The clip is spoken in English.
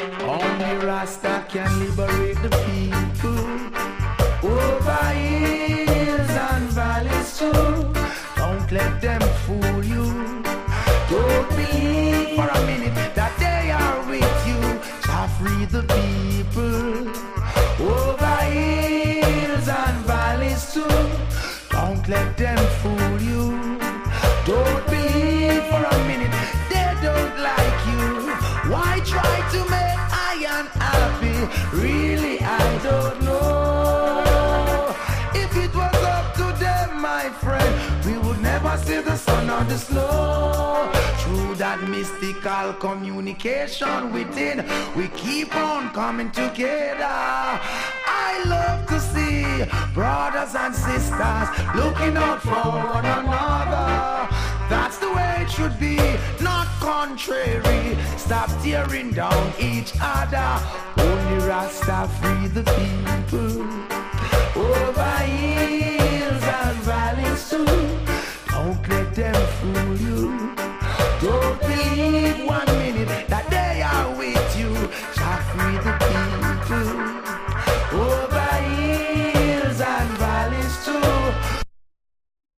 Only Rasta can liberate the people. Over hills and valleys too. Don't let them fool you. Don't believe for a minute that they are with you. Shall free the people. Over hills and valleys too. Don't let them fool you. Don't believe for a minute they don't like you. Why try to make I unhappy? Really, I don't know. If it was up to them, my friend, we would never see the sun or the snow. Through that mystical communication within, we keep on coming together. I love to see brothers and sisters looking out for one another. That's the way it should be, not contrary. Stop tearing down each other. Only Rasta free the people. Over hills and valleys too. Don't let them fool you. Don't believe